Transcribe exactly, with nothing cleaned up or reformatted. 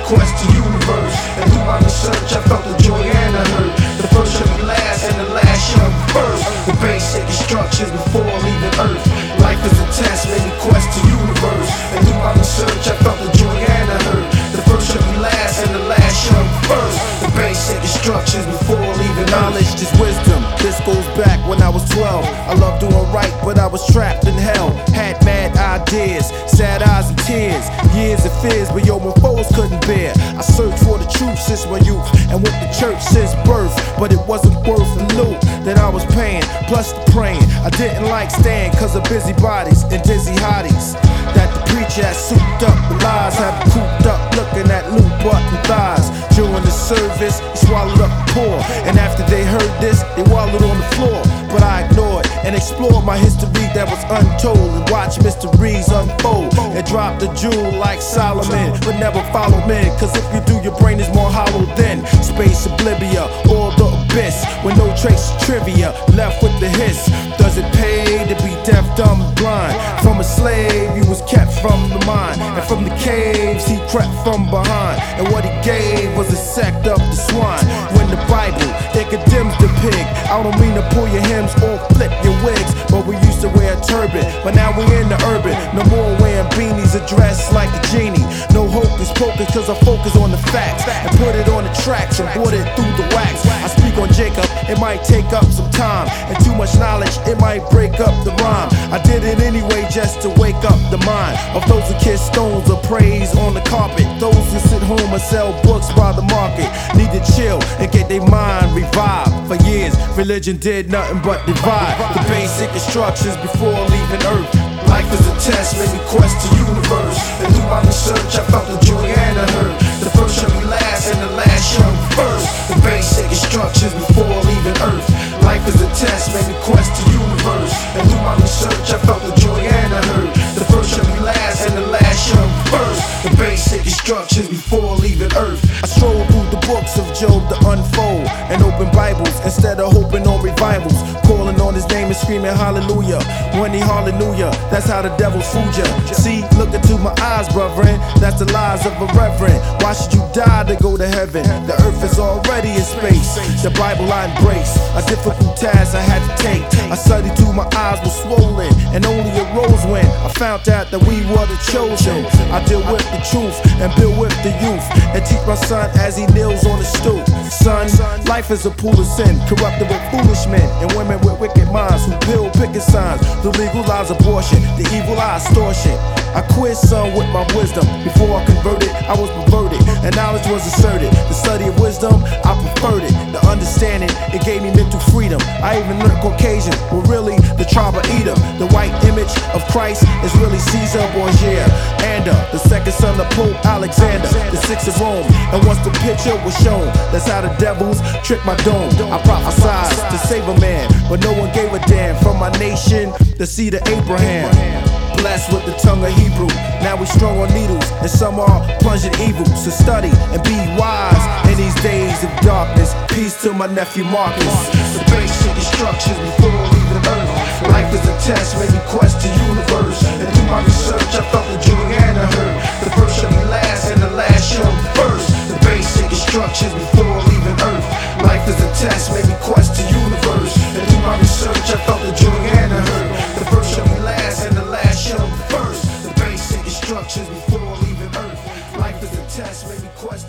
quest to universe. And through my research I felt the joy and the hurt. The first shall be last and the last shall be first. The basic instructions before leaving earth. Life is a test, made me quest to universe. And through my research I felt the joy and the hurt. The first shall be last and the last shall be first. The basic instructions before leaving knowledge earth. is wisdom. This goes back when I was twelve. I loved doing right, but I was trapped in hell. Had mad ideas, sad eyes and tears, years of fears, but yo, my foes couldn't bear. I searched for the truth since my youth, and went to church since birth, but it wasn't worth the loot that I was paying, plus the praying. I didn't like staying cause of busybodies and dizzy hotties that the preacher had souped up with lies, had me cooped up looking at loot button thighs. During the service, he swallowed up the poor, and after they heard this, they wallowed on the floor. But I ignored and explored my history that was untold, and watched mysteries unfold, and dropped the jewel like Solomon, but never follow men, cause if you do, your brain is more hollow than space oblivia or the abyss, with no trace of trivia left with the hiss. Does it pay to be deaf, dumb, and blind? From a slave, he was kept from the mind, and from the caves, he crept from behind, and what he gave was a sect of the swine. When the Bible, it condemns the pig. I don't mean to pull your hems or flip your wigs, but we used to wear a turban, but now we in the urban. No more wearing beanies or dressed like a genie. No hocus pocus, cause I focus on the facts and put it on the tracks and brought it through the wax. I speak on Jacob, it might take up some time, and too much knowledge, it might break up the rhyme. I did it anyway just to wake up the mind of those who kiss stones or praise on the carpet. Those who sit home and sell books by the market need to chill and get their mind revived. For years, religion did nothing but divide. The basic instructions before leaving earth. Life is a test, made me quest to universe. And through my research I felt the joy and the hurt. The first shall be last and the last shall be first. The basic instructions before leaving earth. Life is a test, made me quest to universe. And through my research I felt the joy and the hurt. The first shall be last and the last shall be first. The basic instructions before leaving earth. I stroll through the books of Job to unfold, and open Bibles instead of hoping on revivals. Calling on his name and screaming hallelujah when he hallelujah. That's how the devil's fooled ya. See, look into my eyes, brethren. That's the lies of a reverend. Why should you die to go to heaven? The earth is already in space. The Bible I embrace, a difficult task I had to take. I studied till my eyes were swollen, and only arose when I found out that we were the chosen. I deal with the truth and build with the youth, and teach my son as he kneels on the stoop. Son, life is a pool of sin, corrupted with foolish men and women with wicked minds who build picket signs to legalize abortion, the evil eye extortion. I quit son with my wisdom. Before I converted, I was perverted, and knowledge was asserted. The study of wisdom, I preferred it. The understanding, it gave me mental freedom. I even learned Caucasian were really the tribe of Edom. The white image of Christ is really Caesar Borgia, and uh, the second son of Pope Alexander, the sixth of Rome. And once the picture was shown, that's how the devils trick my dome. I prophesied to save a man, but no one gave a damn. From my nation, the seed of Abraham, blessed with the tongue of Hebrew. Now we strung on needles, and some are plunged in evil. So study and be wise in these days of darkness. Peace to my nephew Marcus. The basic instructions before leaving earth. Life is a test, made me quest to universe. And through my research I felt the joy and the hurt. The first shall be last and the last shall be first. The basic instructions before leaving earth. Life is a test, made me quest to universe. And through my research I felt the joy and the hurt. The first shall be last and the last shall be first. The basic instructions before leaving earth. Life is a test, made me quest